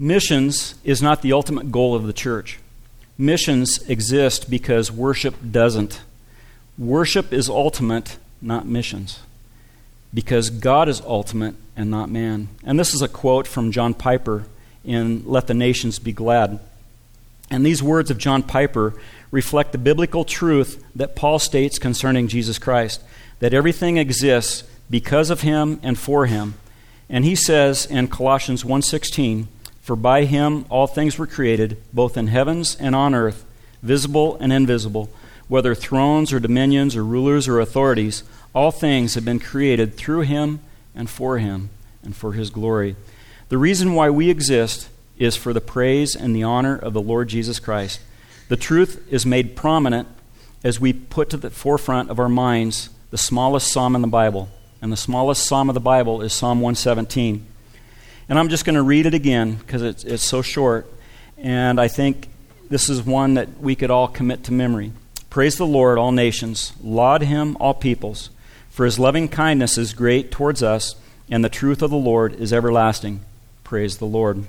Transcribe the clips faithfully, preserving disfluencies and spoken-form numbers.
Missions is not the ultimate goal of the church. Missions exist because worship doesn't. Worship is ultimate, not missions, because God is ultimate and not man. And this is a quote from John Piper in Let the Nations Be Glad. And these words of John Piper reflect the biblical truth that Paul states concerning Jesus Christ, that everything exists because of him and for him. And he says in Colossians one sixteen, "For by him all things were created, both in heavens and on earth, visible and invisible, whether thrones or dominions or rulers or authorities, all things have been created through him and for him and for his glory." The reason why we exist is for the praise and the honor of the Lord Jesus Christ. The truth is made prominent as we put to the forefront of our minds the smallest psalm in the Bible. And the smallest psalm of the Bible is Psalm one seventeen. And I'm just going to read it again because it's, it's so short. And I think this is one that we could all commit to memory. "Praise the Lord, all nations. Laud him, all peoples. For his loving kindness is great towards us, and the truth of the Lord is everlasting. Praise the Lord."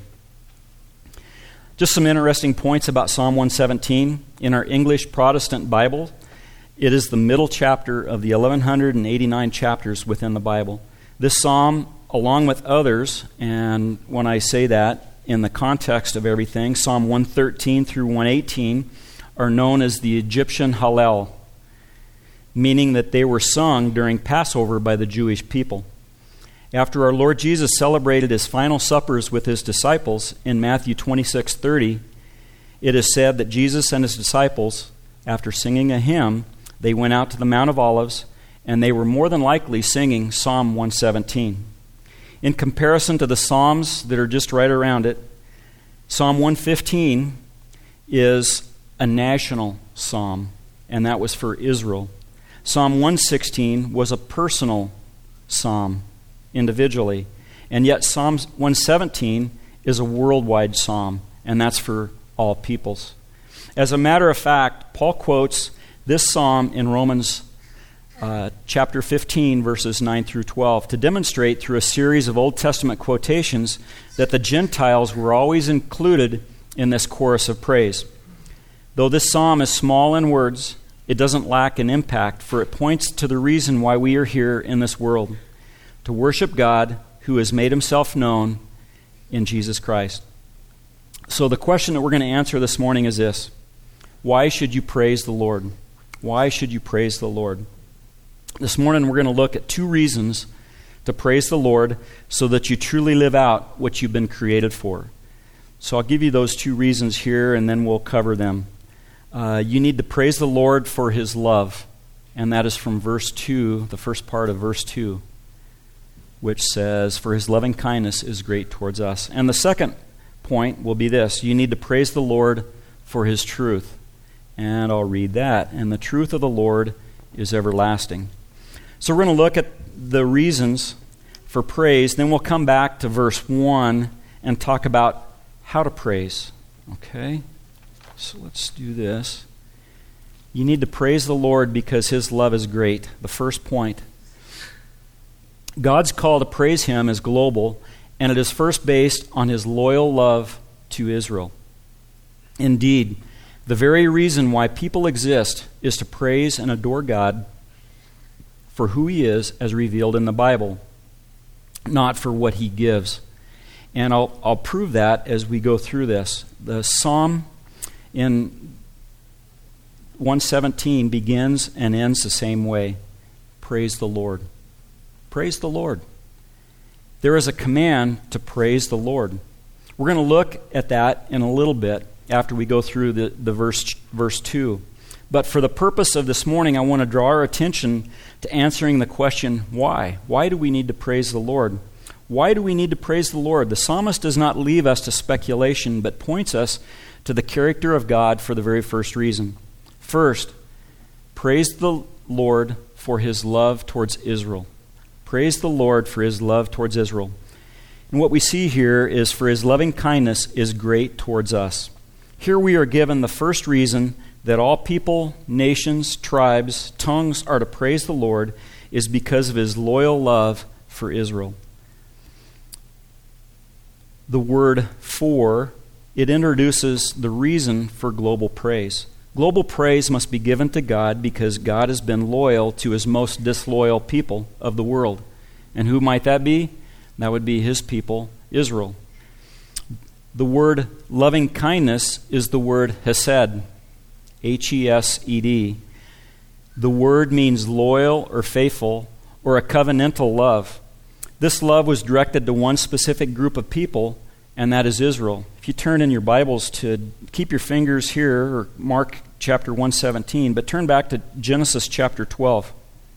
Just some interesting points about Psalm one seventeen. In our English Protestant Bible, it is the middle chapter of the eleven eighty-nine chapters within the Bible. This psalm, along with others, and when I say that in the context of everything, Psalm one thirteen through one eighteen are known as the Egyptian Hallel, meaning that they were sung during Passover by the Jewish people. After our Lord Jesus celebrated his final suppers with his disciples in Matthew twenty-six thirty, it is said that Jesus and his disciples, after singing a hymn, they went out to the Mount of Olives, and they were more than likely singing Psalm one seventeen. In comparison to the psalms that are just right around it, Psalm one fifteen is a national psalm, and that was for Israel. Psalm one sixteen was a personal psalm, individually. And yet Psalm one seventeen is a worldwide psalm, and that's for all peoples. As a matter of fact, Paul quotes this psalm in Romans uh, chapter fifteen, verses nine through twelve, to demonstrate through a series of Old Testament quotations that the Gentiles were always included in this chorus of praise. Though this psalm is small in words, it doesn't lack in impact, for it points to the reason why we are here in this world, to worship God who has made himself known in Jesus Christ. So the question that we're going to answer this morning is this: why should you praise the Lord? Why should you praise the Lord? This morning we're going to look at two reasons to praise the Lord so that you truly live out what you've been created for. So I'll give you those two reasons here, and then we'll cover them. Uh, you need to praise the Lord for his love, and that is from verse two, the first part of verse two, which says, "For his loving kindness is great towards us." And the second point will be this: you need to praise the Lord for his truth. And I'll read that. "And the truth of the Lord is everlasting." So we're going to look at the reasons for praise. Then we'll come back to verse one and talk about how to praise. Okay? So let's do this. You need to praise the Lord because his love is great. The first point. God's call to praise him is global, and it is first based on his loyal love to Israel. Indeed, the very reason why people exist is to praise and adore God for who he is as revealed in the Bible, not for what he gives. And I'll, I'll prove that as we go through this. The psalm in one seventeen begins and ends the same way. Praise the Lord. Praise the Lord. There is a command to praise the Lord. We're going to look at that in a little bit after we go through the, the verse, verse two. But for the purpose of this morning, I want to draw our attention to answering the question, why? Why do we need to praise the Lord? Why do we need to praise the Lord? The psalmist does not leave us to speculation, but points us to the character of God for the very first reason. First, praise the Lord for his love towards Israel. Praise the Lord for his love towards Israel. And what we see here is for his loving kindness is great towards us. Here we are given the first reason that all people, nations, tribes, tongues are to praise the Lord is because of his loyal love for Israel. the word for, it introduces the reason for global praise. Global praise must be given to God because God has been loyal to his most disloyal people of the world. And who might that be? That would be his people, Israel. The word loving kindness is the word hesed, H E S E D. The word means loyal or faithful or a covenantal love. This love was directed to one specific group of people, and that is Israel. If you turn in your Bibles to keep your fingers here, or Mark chapter one seventeen, but turn back to Genesis chapter twelve.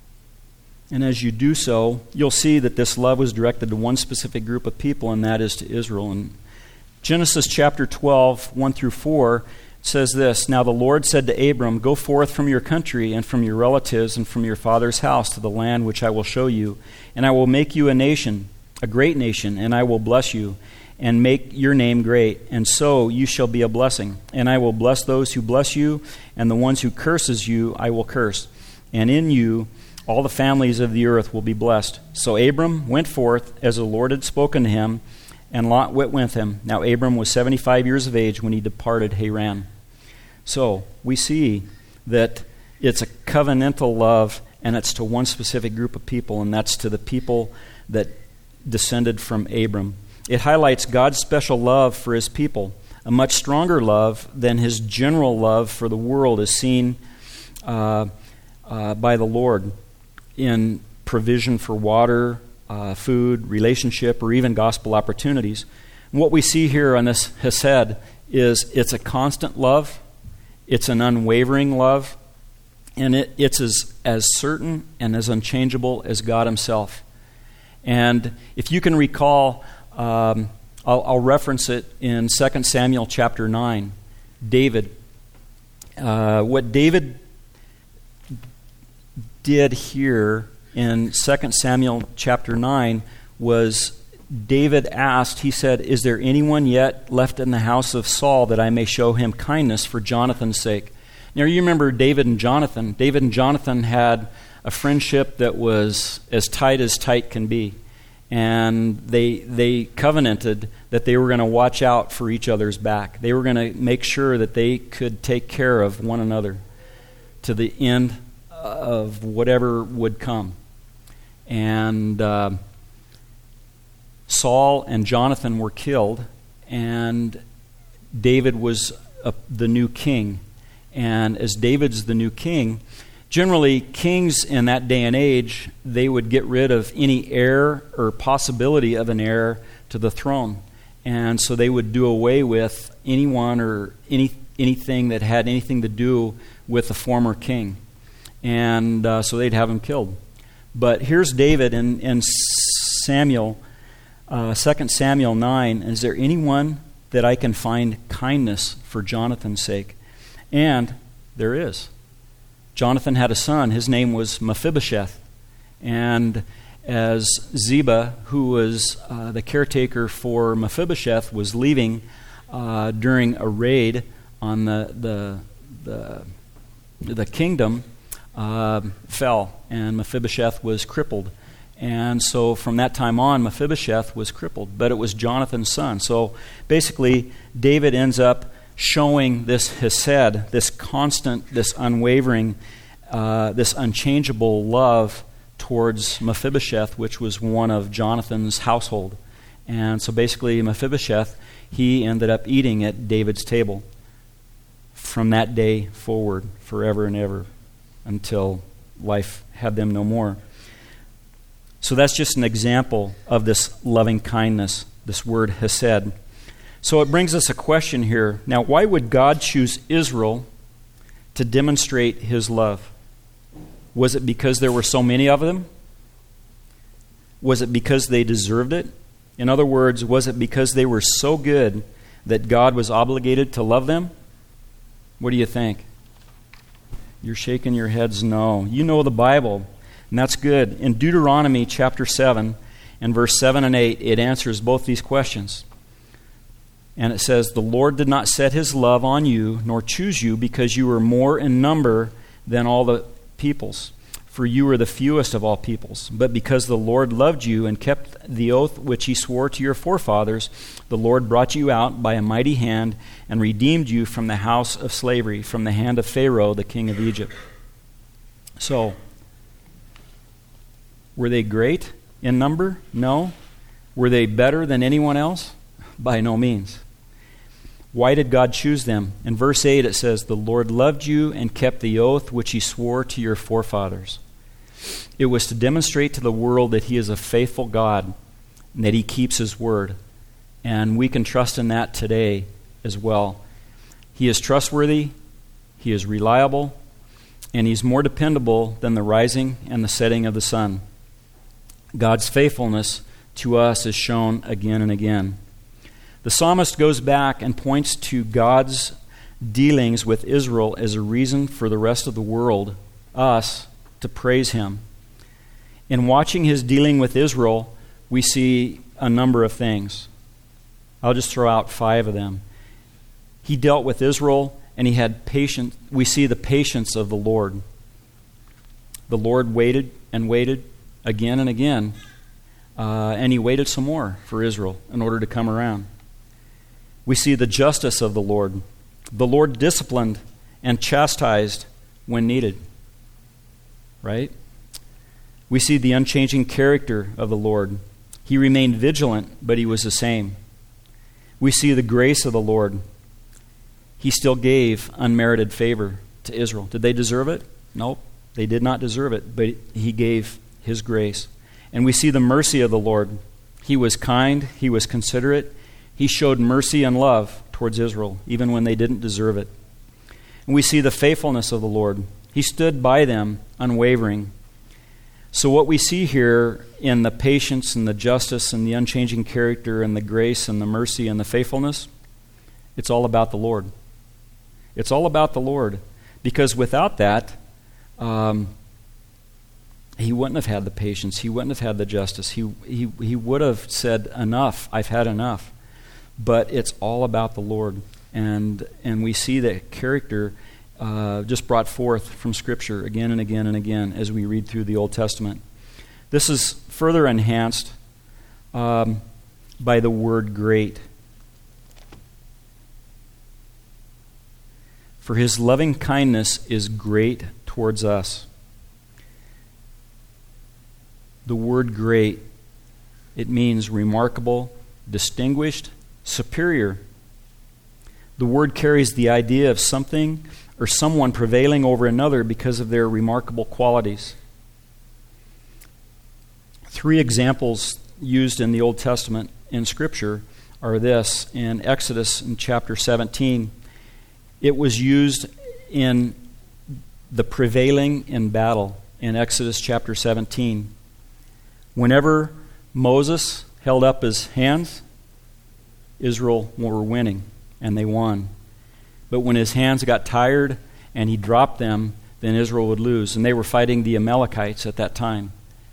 And as you do so, you'll see that this love was directed to one specific group of people, and that is to Israel. And Genesis chapter twelve, one through four, says this, "Now the Lord said to Abram, Go forth from your country and from your relatives and from your father's house to the land which I will show you, and I will make you a nation, a great nation, and I will bless you, and make your name great, and so you shall be a blessing. And I will bless those who bless you, and the ones who curses you I will curse. And in you all the families of the earth will be blessed. So Abram went forth as the Lord had spoken to him, and Lot went with him. Now Abram was seventy-five years of age when he departed Haran." So we see that it's a covenantal love, and it's to one specific group of people, and that's to the people that descended from Abram. It highlights God's special love for his people. A much stronger love than his general love for the world is seen uh, uh, by the Lord in provision for water, uh, food, relationship, or even gospel opportunities. And what we see here on this Hesed is it's a constant love, it's an unwavering love, and it, it's as, as certain and as unchangeable as God himself. And if you can recall, um, I'll, I'll reference it in Second Samuel chapter nine. David. Uh, what David did here in Second Samuel chapter nine was David asked, he said, "Is there anyone yet left in the house of Saul that I may show him kindness for Jonathan's sake?" Now you remember David and Jonathan. David and Jonathan had a friendship that was as tight as tight can be. And they they covenanted that they were going to watch out for each other's back. They were going to make sure that they could take care of one another to the end of whatever would come. And uh, Saul and Jonathan were killed, and David was uh, the new king. And as David's the new king, generally, kings in that day and age, they would get rid of any heir or possibility of an heir to the throne. And so they would do away with anyone or any anything that had anything to do with the former king. And uh, so they'd have him killed. But here's David in, in Samuel, uh, Second Samuel nine. "Is there anyone that I can find kindness for Jonathan's sake?" And there is. Jonathan had a son. His name was Mephibosheth. And as Ziba, who was uh, the caretaker for Mephibosheth, was leaving uh, during a raid on the the the, the kingdom, uh, fell, and Mephibosheth was crippled. And so from that time on, Mephibosheth was crippled, but it was Jonathan's son. So basically, David ends up showing this hesed, this constant, this unwavering, uh, this unchangeable love towards Mephibosheth, which was one of Jonathan's household. And so basically Mephibosheth, he ended up eating at David's table from that day forward, forever and ever, until life had them no more. So that's just an example of this loving kindness, this word hesed. So it brings us a question here. Now, why would God choose Israel to demonstrate his love? Was it because there were so many of them? Was it because they deserved it? In other words, was it because they were so good that God was obligated to love them? What do you think? You're shaking your heads no. You know the Bible, and that's good. In Deuteronomy chapter seven and verse seven and eight, it answers both these questions. And it says, "The Lord did not set his love on you, nor choose you, because you were more in number than all the peoples. for you are the fewest of all peoples. But because the Lord loved you and kept the oath which he swore to your forefathers, the Lord brought you out by a mighty hand and redeemed you from the house of slavery, from the hand of Pharaoh, the king of Egypt. So, were they great in number? No. Were they better than anyone else? By no means. Why did God choose them? In verse eight it says, the Lord loved you and kept the oath which he swore to your forefathers. It was to demonstrate to the world that he is a faithful God and that he keeps his word. And we can trust in that today as well. He is trustworthy, he is reliable, and he's more dependable than the rising and the setting of the sun. God's faithfulness to us is shown again and again. The psalmist goes back and points to God's dealings with Israel as a reason for the rest of the world, us, to praise him. In watching his dealing with Israel, we see a number of things. I'll just throw out five of them. He dealt with Israel and he had patience. We see the patience of the Lord. The Lord waited and waited again and again, uh, and he waited some more for Israel in order to come around. We see the justice of the Lord. The Lord disciplined and chastised when needed. Right? We see the unchanging character of the Lord. He remained vigilant, but he was the same. We see the grace of the Lord. He still gave unmerited favor to Israel. Did they deserve it? Nope. They did not deserve it, but he gave his grace. And we see the mercy of the Lord. He was kind. He was considerate. He showed mercy and love towards Israel, even when they didn't deserve it. And we see the faithfulness of the Lord. He stood by them unwavering. So what we see here in the patience and the justice and the unchanging character and the grace and the mercy and the faithfulness, it's all about the Lord. It's all about the Lord. Because without that, um, he wouldn't have had the patience. He wouldn't have had the justice. He, he, he would have said, enough, I've had enough. But it's all about the Lord. And and we see that character uh, just brought forth from Scripture again and again and again as we read through the Old Testament. This is further enhanced um, by the word great. For his loving kindness is great towards us. The word great, it means remarkable, distinguished, superior. The word carries the idea of something or someone prevailing over another because of their remarkable qualities. Three examples used in the Old Testament in Scripture are this. In Exodus in chapter seventeen, it was used in the prevailing in battle in Exodus chapter seventeen. Whenever Moses held up his hands, Israel were winning, and they won. But when his hands got tired and he dropped them, then Israel would lose. And they were fighting the Amalekites at that time.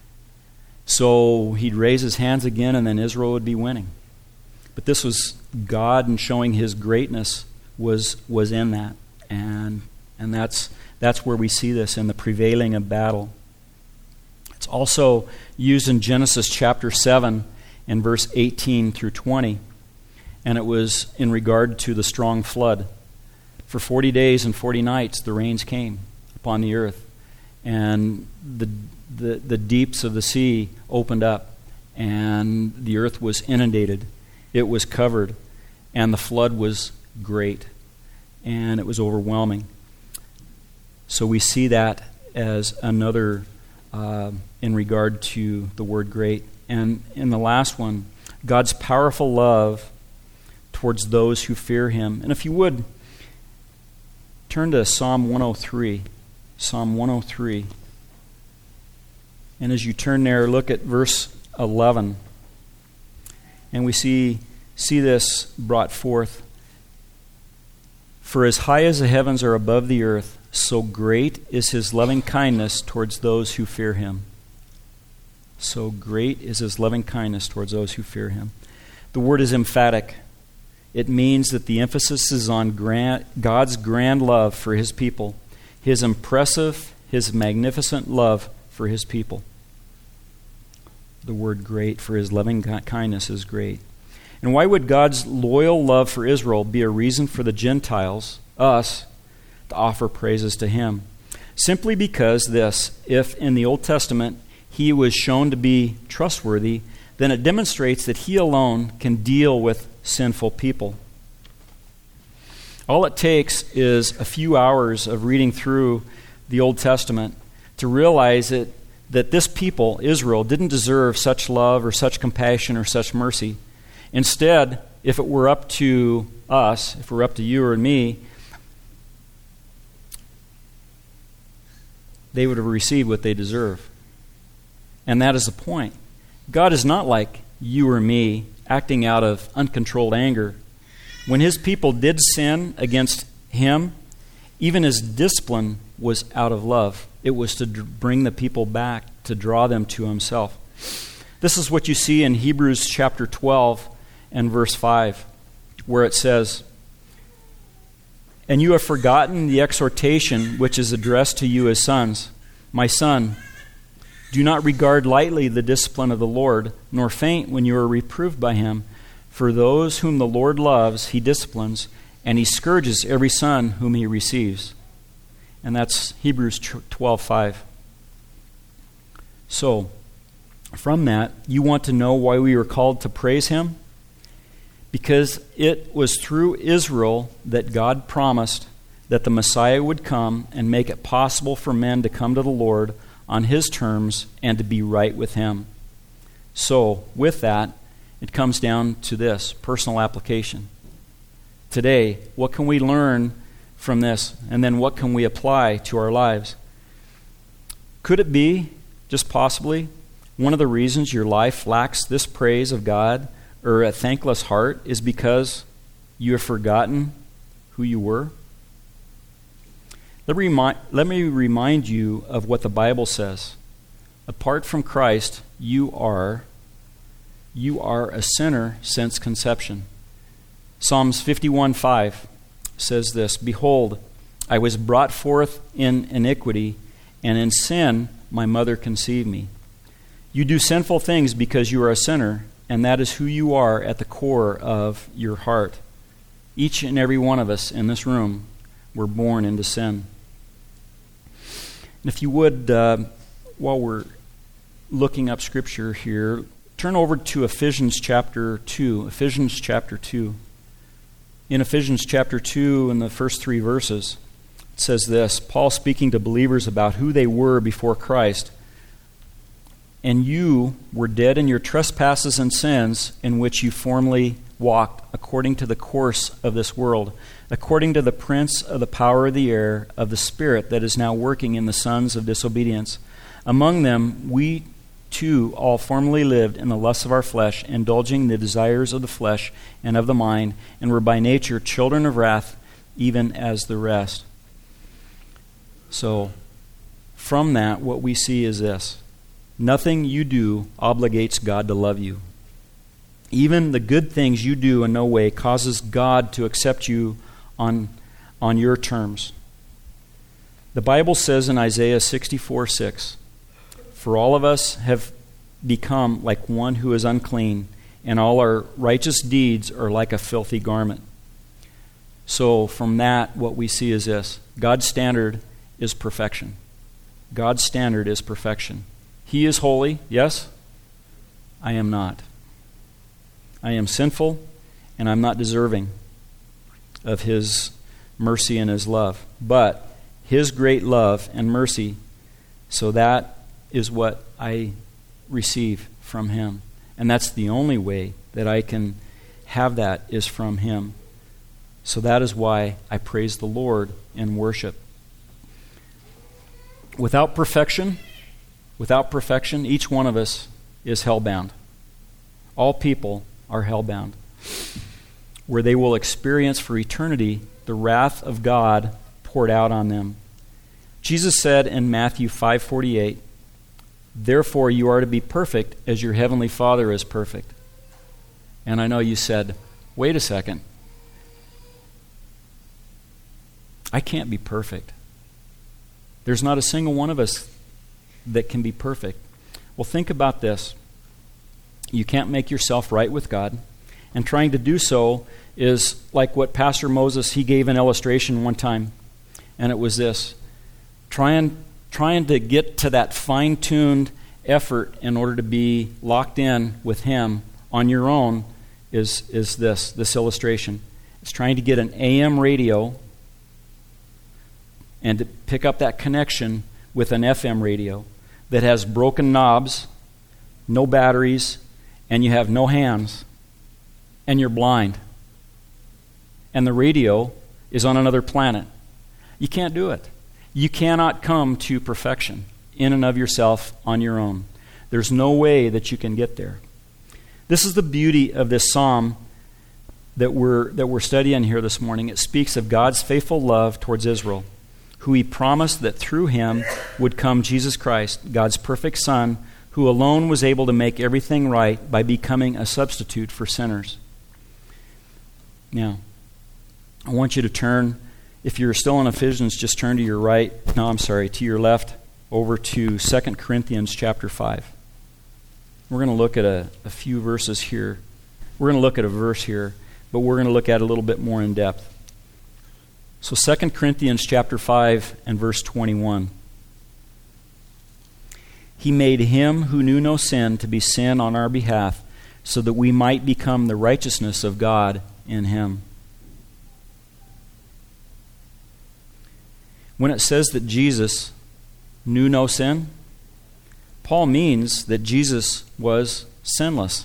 So he'd raise his hands again, and then Israel would be winning. But this was God, and showing his greatness was was in that. And and that's that's where we see this in the prevailing of battle. It's also used in Genesis chapter seven in verse eighteen through twenty. And it was in regard to the strong flood. For forty days and forty nights the rains came upon the earth. And the, the, the deeps of the sea opened up. And the earth was inundated. It was covered. And the flood was great. And it was overwhelming. So we see that as another uh, in regard to the word great. And in the last one, God's powerful love towards those who fear him. And if you would, turn to Psalm one oh three. Psalm one oh three. And as you turn there, look at verse eleven. And we see, see this brought forth. For as high as the heavens are above the earth, so great is his loving kindness towards those who fear him. So great is his loving kindness towards those who fear him. The word is emphatic. It means that the emphasis is on grand, God's grand love for his people, his impressive, his magnificent love for his people. The word great for his loving kindness is great. And why would God's loyal love for Israel be a reason for the Gentiles, us, to offer praises to him? Simply because this, if in the Old Testament he was shown to be trustworthy, then it demonstrates that he alone can deal with sinful people. All it takes is a few hours of reading through the Old Testament to realize that, that this people, Israel, didn't deserve such love or such compassion or such mercy. Instead, if it were up to us, if it were up to you or me, they would have received what they deserve. And that is the point. God is not like you or me, acting out of uncontrolled anger. When his people did sin against him, even his discipline was out of love. It was to bring the people back, to draw them to himself. This is what you see in Hebrews chapter twelve and verse five, where it says, "And you have forgotten the exhortation which is addressed to you as sons. My son, do not regard lightly the discipline of the Lord, nor faint when you are reproved by him. For those whom the Lord loves, he disciplines, and he scourges every son whom he receives." And that's Hebrews twelve five. So, from that, you want to know why we were called to praise him? Because it was through Israel that God promised that the Messiah would come and make it possible for men to come to the Lord on his terms and to be right with him. So, with that, it comes down to this, personal application. Today, what can we learn from this? And then what can we apply to our lives? Could it be, just possibly, one of the reasons your life lacks this praise of God or a thankless heart is because you have forgotten who you were? Let me, remind, let me remind you of what the Bible says. Apart from Christ, you are, you are a sinner since conception. Psalms fifty-one five says this, "Behold, I was brought forth in iniquity, and in sin my mother conceived me." You do sinful things because you are a sinner, and that is who you are at the core of your heart. Each and every one of us in this room were born into sin. And if you would, uh, while we're looking up Scripture here, turn over to Ephesians chapter two. Ephesians chapter two. In Ephesians chapter two, in the first three verses, it says this, Paul speaking to believers about who they were before Christ. "And you were dead in your trespasses and sins in which you formerly walked according to the course of this world, according to the prince of the power of the air, of the spirit that is now working in the sons of disobedience. Among them we too all formerly lived in the lusts of our flesh, indulging the desires of the flesh and of the mind, and were by nature children of wrath, even as the rest." So, from that, what we see is this. Nothing you do obligates God to love you. Even the good things you do in no way causes God to accept you on, on your terms. The Bible says in Isaiah sixty-four six, "For all of us have become like one who is unclean, and all our righteous deeds are like a filthy garment." So from that, what we see is this. God's standard is perfection. God's standard is perfection. He is holy, yes? I am not. I am sinful, and I'm not deserving of his mercy and his love. But his great love and mercy, so that is what I receive from him. And that's the only way that I can have that is from him. So that is why I praise the Lord in worship. Without perfection, without perfection, each one of us is hellbound. All people are hellbound, where they will experience for eternity the wrath of God poured out on them. Jesus said in Matthew five forty-eight, "Therefore you are to be perfect as your heavenly Father is perfect." And I know you said, wait a second. I can't be perfect. There's not a single one of us that can be perfect. Well, think about this. You can't make yourself right with God. And trying to do so is like what Pastor Moses, he gave an illustration one time. And it was this. Trying, trying to get to that fine-tuned effort in order to be locked in with Him on your own is, is this, this illustration. It's trying to get an A M radio and to pick up that connection with an F M radio that has broken knobs, no batteries, and you have no hands, and you're blind. And the radio is on another planet. You can't do it. You cannot come to perfection in and of yourself on your own. There's no way that you can get there. This is the beauty of this psalm that we're, that we're studying here this morning. It speaks of God's faithful love towards Israel, who He promised that through Him would come Jesus Christ, God's perfect Son, who alone was able to make everything right by becoming a substitute for sinners. Now, I want you to turn, if you're still in Ephesians, just turn to your right, no, I'm sorry, to your left, over to Second Corinthians chapter five. We're going to look at a, a few verses here. We're going to look at a verse here, but we're going to look at it a little bit more in depth. So Second Corinthians chapter five and verse twenty-one. He made Him who knew no sin to be sin on our behalf, so that we might become the righteousness of God in Him. When it says that Jesus knew no sin, Paul means that Jesus was sinless.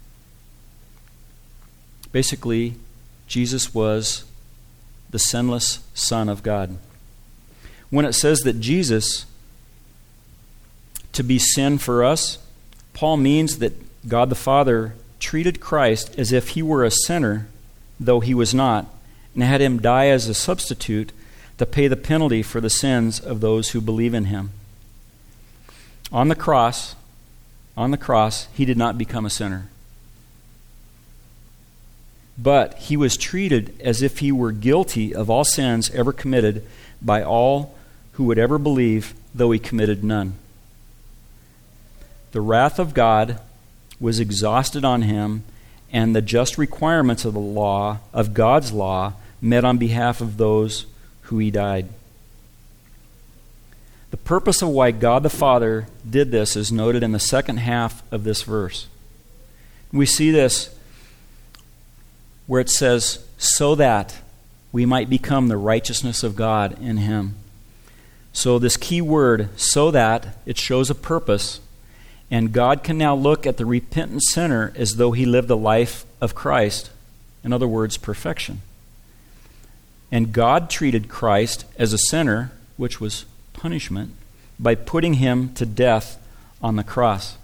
Basically, Jesus was the sinless Son of God. When it says that Jesus to be sin for us, Paul means that God the Father treated Christ as if He were a sinner, though He was not, and had Him die as a substitute to pay the penalty for the sins of those who believe in Him. On the cross, on the cross, He did not become a sinner. But He was treated as if He were guilty of all sins ever committed by all who would ever believe, though He committed none. The wrath of God was exhausted on Him, and the just requirements of the law, of God's law, met on behalf of those who He died. The purpose of why God the Father did this is noted in the second half of this verse. We see this where it says, so that we might become the righteousness of God in Him. So this key word, so that, it shows a purpose, and God can now look at the repentant sinner as though he lived the life of Christ. In other words, perfection. And God treated Christ as a sinner, which was punishment, by putting Him to death on the cross.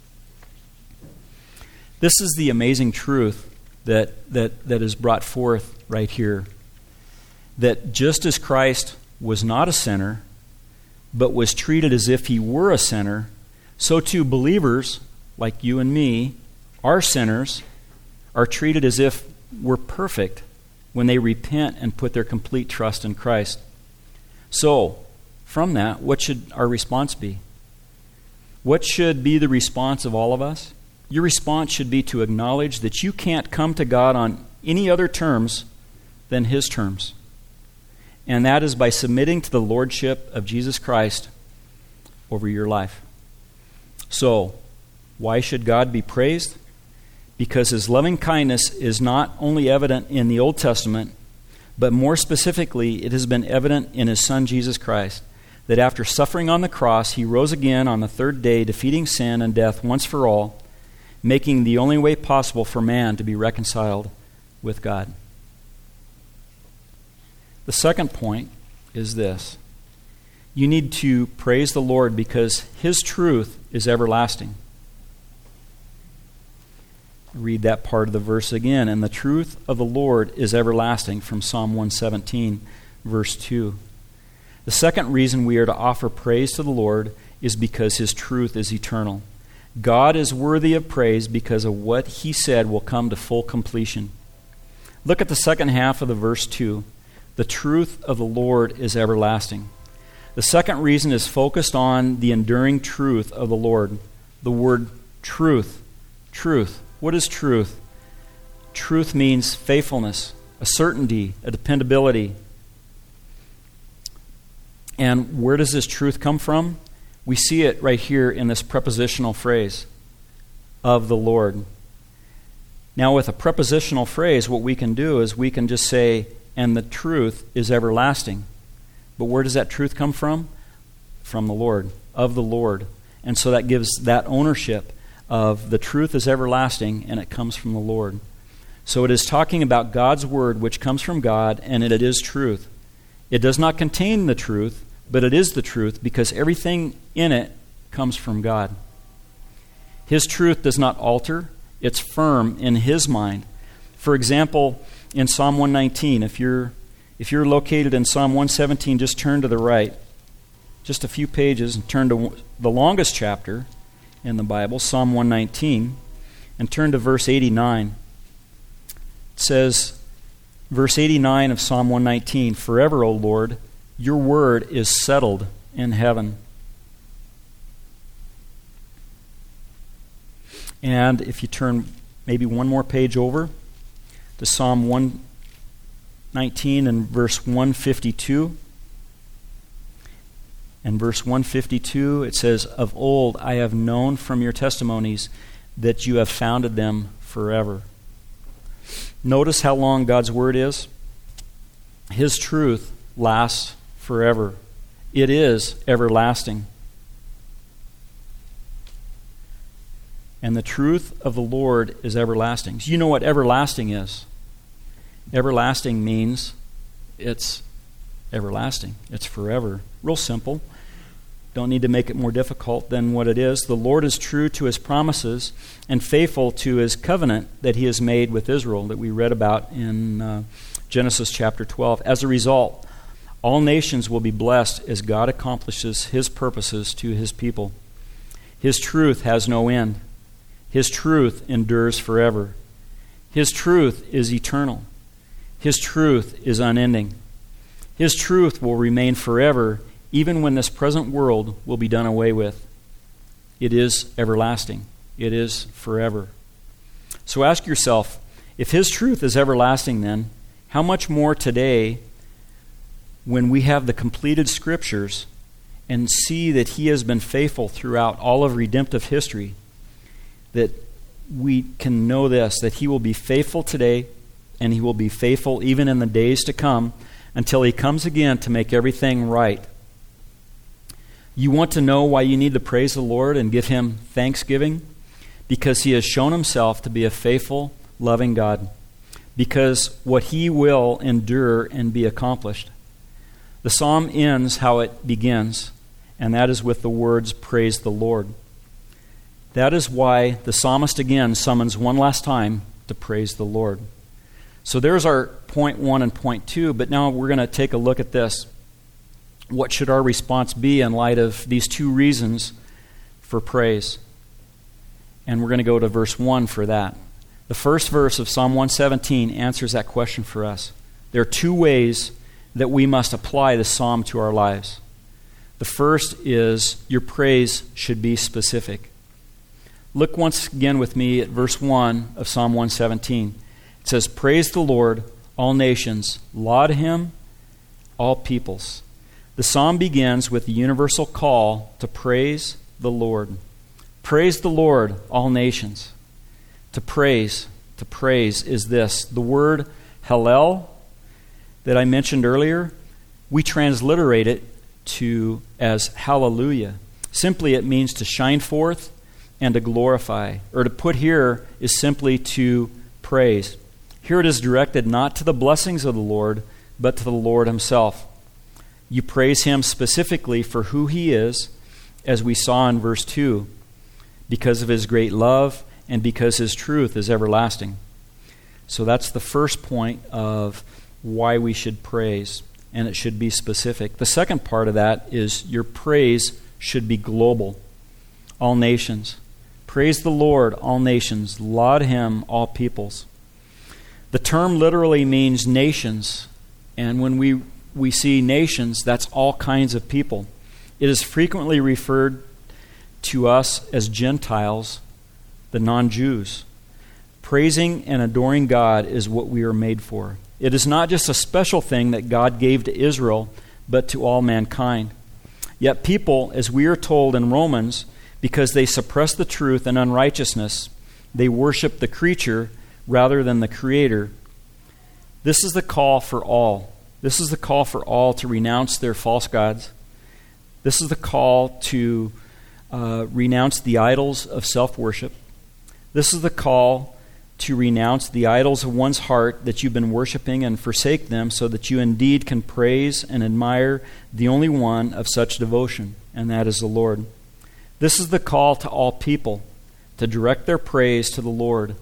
This is the amazing truth that, that, that is brought forth right here. That just as Christ was not a sinner, but was treated as if He were a sinner, so too believers, like you and me, are sinners, are treated as if we're perfect when they repent and put their complete trust in Christ. So, from that, what should our response be? What should be the response of all of us? Your response should be to acknowledge that you can't come to God on any other terms than His terms. And that is by submitting to the Lordship of Jesus Christ over your life. So, why should God be praised? Because His loving kindness is not only evident in the Old Testament, but more specifically, it has been evident in His Son Jesus Christ, that after suffering on the cross, He rose again on the third day, defeating sin and death once for all, making the only way possible for man to be reconciled with God. The second point is this. You need to praise the Lord because His truth is everlasting. Read that part of the verse again. And the truth of the Lord is everlasting, from Psalm one seventeen, verse two. The second reason we are to offer praise to the Lord is because His truth is eternal. God is worthy of praise because of what He said will come to full completion. Look at the second half of the verse two. The truth of the Lord is everlasting. The second reason is focused on the enduring truth of the Lord. The word truth. Truth. What is truth? Truth means faithfulness, a certainty, a dependability. And where does this truth come from? We see it right here in this prepositional phrase, of the Lord. Now, with a prepositional phrase, what we can do is we can just say, and the truth is everlasting. But where does that truth come from? From the Lord, of the Lord. And so that gives that ownership of the truth is everlasting, and it comes from the Lord. So it is talking about God's word, which comes from God, and it is truth. It does not contain the truth, but it is the truth, because everything in it comes from God. His truth does not alter. It's firm in His mind. For example, in Psalm one nineteen, if you're if you're located in Psalm one seventeen, just turn to the right, just a few pages, and turn to the longest chapter in the Bible, Psalm one nineteen, and turn to verse eighty-nine. It says, verse eighty-nine of Psalm one nineteen, "Forever, O Lord, your word is settled in heaven." And if you turn maybe one more page over to Psalm one nineteen and verse one fifty-two. And verse one fifty-two, it says, "Of old I have known from your testimonies that you have founded them forever." Notice how long God's word is. His truth lasts forever. It is everlasting. And the truth of the Lord is everlasting. So you know what everlasting is. Everlasting means it's everlasting. It's forever. Real simple. Don't need to make it more difficult than what it is. The Lord is true to His promises and faithful to His covenant that He has made with Israel that we read about in uh, Genesis chapter twelve. As a result, all nations will be blessed as God accomplishes His purposes to His people. His truth has no end. His truth endures forever. His truth is eternal. His truth is unending. His truth will remain forever, even when this present world will be done away with. It is everlasting. It is forever. So ask yourself, if His truth is everlasting then, how much more today, when we have the completed Scriptures and see that He has been faithful throughout all of redemptive history, that we can know this, that He will be faithful today, and He will be faithful even in the days to come, until He comes again to make everything right. You want to know why you need to praise the Lord and give Him thanksgiving? Because He has shown Himself to be a faithful, loving God. Because what He will endure and be accomplished. The psalm ends how it begins, and that is with the words, "Praise the Lord." That is why the psalmist again summons one last time to praise the Lord. So there's our point one and point two, but now we're going to take a look at this. What should our response be in light of these two reasons for praise? And we're going to go to verse one for that. The first verse of Psalm one seventeen answers that question for us. There are two ways that we must apply the psalm to our lives. The first is your praise should be specific. Look once again with me at verse one of Psalm one seventeen. It says, "Praise the Lord, all nations. Laud Him, all peoples." The psalm begins with the universal call to praise the Lord. Praise the Lord, all nations. To praise, to praise is this. The word Hallel that I mentioned earlier, we transliterate it to as hallelujah. Simply it means to shine forth and to glorify. Or to put here is simply to praise. Here it is directed not to the blessings of the Lord, but to the Lord Himself. You praise Him specifically for who He is, as we saw in verse two, because of His great love and because His truth is everlasting. So that's the first point of why we should praise, and it should be specific. The second part of that is your praise should be global. All nations. Praise the Lord, all nations. Laud Him, all peoples. The term literally means nations, and when we we see nations, that's all kinds of people. It is frequently referred to us as Gentiles, the non-Jews. Praising and adoring God is what we are made for. It is not just a special thing that God gave to Israel, but to all mankind. Yet people, as we are told in Romans, because they suppress the truth and unrighteousness, they worship the creature rather than the Creator. This is the call for all. This is the call for all to renounce their false gods. This is the call to uh, renounce the idols of self-worship. This is the call to renounce the idols of one's heart that you've been worshiping and forsake them so that you indeed can praise and admire the only one of such devotion, and that is the Lord. This is the call to all people, to direct their praise to the Lord.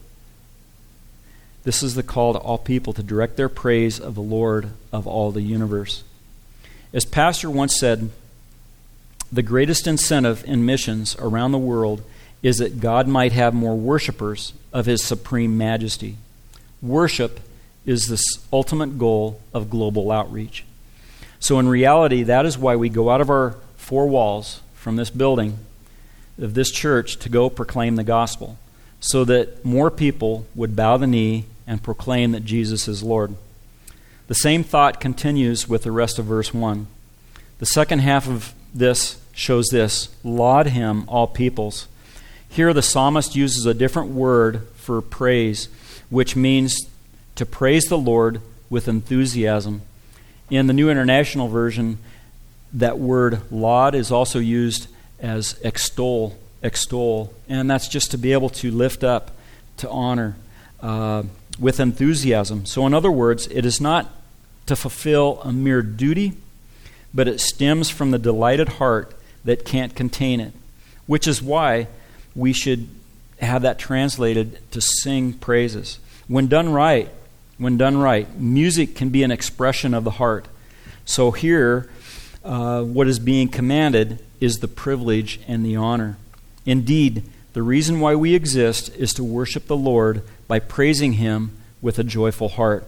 This is the call to all people to direct their praise of the Lord of all the universe. As Pastor once said, the greatest incentive in missions around the world is that God might have more worshipers of His supreme majesty. Worship is the ultimate goal of global outreach. So in reality, that is why we go out of our four walls from this building, of this church, to go proclaim the gospel, so that more people would bow the knee and proclaim that Jesus is Lord. The same thought continues with the rest of verse one. The second half of this shows this: laud Him, all peoples. Here the psalmist uses a different word for praise, which means to praise the Lord with enthusiasm. In the New International Version, that word laud is also used as extol, extol, and that's just to be able to lift up, to honor, uh, with enthusiasm. So in other words, it is not to fulfill a mere duty, but it stems from the delighted heart that can't contain it, which is why we should have that translated to sing praises. When done right, when done right, music can be an expression of the heart. So here, uh, what is being commanded is the privilege and the honor. Indeed, the reason why we exist is to worship the Lord by praising Him with a joyful heart.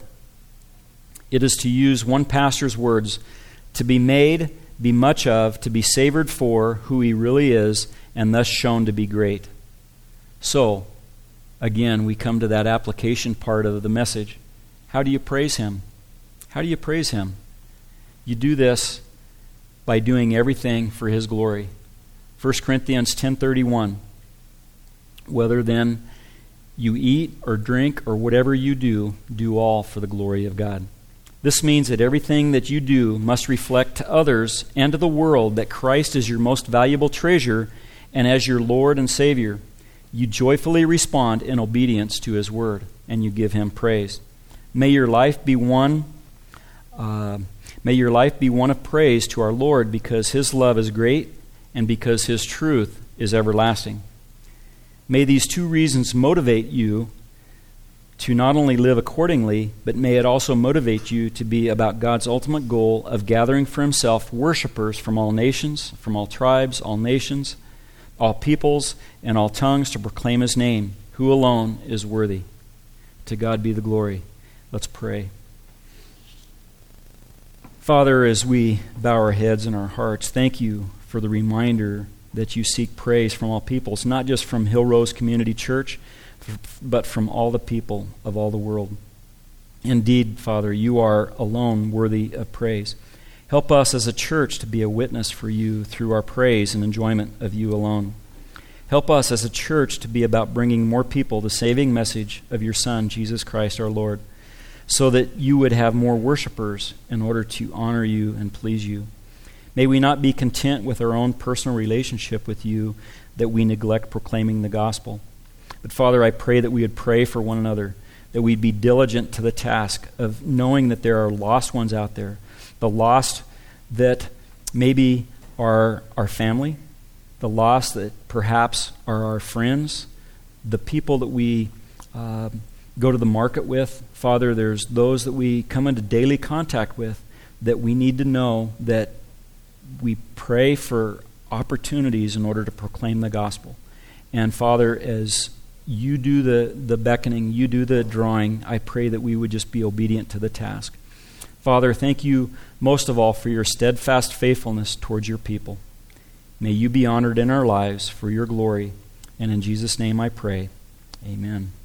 It is to use one pastor's words, to be made, be much of, to be savored for who He really is, and thus shown to be great. So, again, we come to that application part of the message. How do you praise Him? How do you praise Him? You do this by doing everything for His glory. First Corinthians ten thirty-one. Whether then you eat or drink or whatever you do, do all for the glory of God. This means that everything that you do must reflect to others and to the world that Christ is your most valuable treasure, and as your Lord and Savior, you joyfully respond in obedience to His word, and you give Him praise. May your life be one. Uh, may your life be one of praise to our Lord, because His love is great and because His truth is everlasting. May these two reasons motivate you to not only live accordingly, but may it also motivate you to be about God's ultimate goal of gathering for Himself worshipers from all nations, from all tribes, all nations, all peoples, and all tongues, to proclaim His name, who alone is worthy. To God be the glory. Let's pray. Father, as we bow our heads and our hearts, thank You for the reminder that You seek praise from all peoples, not just from Hill Rose Community Church, but from all the people of all the world. Indeed, Father, You are alone worthy of praise. Help us as a church to be a witness for You through our praise and enjoyment of You alone. Help us as a church to be about bringing more people the saving message of Your Son, Jesus Christ our Lord, so that You would have more worshipers in order to honor You and please You. May we not be content with our own personal relationship with You, that we neglect proclaiming the gospel. But Father, I pray that we would pray for one another, that we'd be diligent to the task of knowing that there are lost ones out there, the lost that maybe are our family, the lost that perhaps are our friends, the people that we uh, go to the market with. Father, there's those that we come into daily contact with that we need to know that we pray for opportunities in order to proclaim the gospel. And Father, as You do the, the beckoning, You do the drawing, I pray that we would just be obedient to the task. Father, thank you most of all for your steadfast faithfulness towards your people. May you be honored in our lives for your glory. And in Jesus' name I pray. Amen.